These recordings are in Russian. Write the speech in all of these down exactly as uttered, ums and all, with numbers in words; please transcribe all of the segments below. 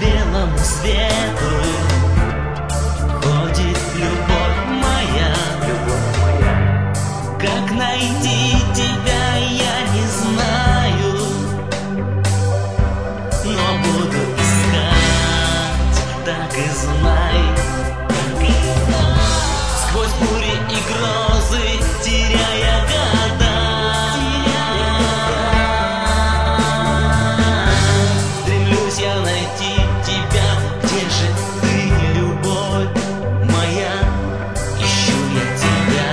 белому свету ходит любовь моя, любовь моя. Как найти тебя, я не знаю, но буду искать, так и знай. Сквозь бури и грозы, теряя года, стремлюсь я найти тебя. Где же ты, любовь моя? Ищу я тебя.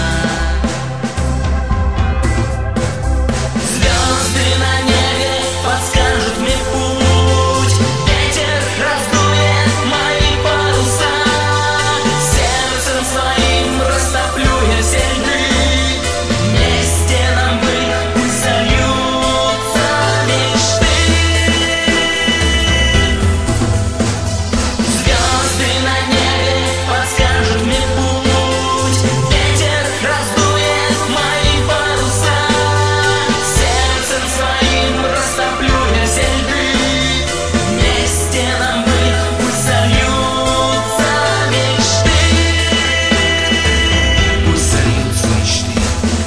Звезды на небе подскажут мне путь, ветер раздует мои паруса, сердцем своим растоплю я все льды. Вместе нам быть, пусть сольются мечты. Звезды на небе подскажут мне путь, ветер раздует мои паруса, сердцем своим растоплю я все льды. Вместе нам быть, пусть сольются мечты. Пусть сольются мечты.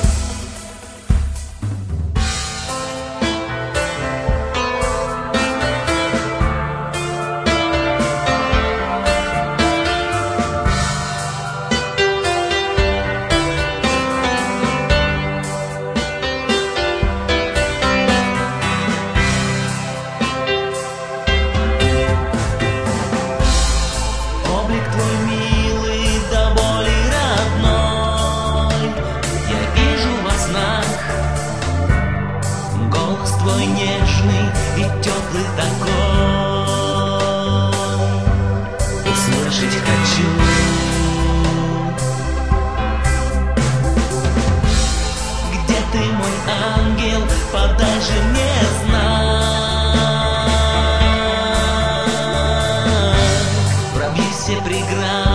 Облик твой милый, до боли родной, я вижу во снах. Голос твой нежный и теплый такой, услышать хочу. Где ты, мой ангел, подай же мне знак. Пробьи все преграды,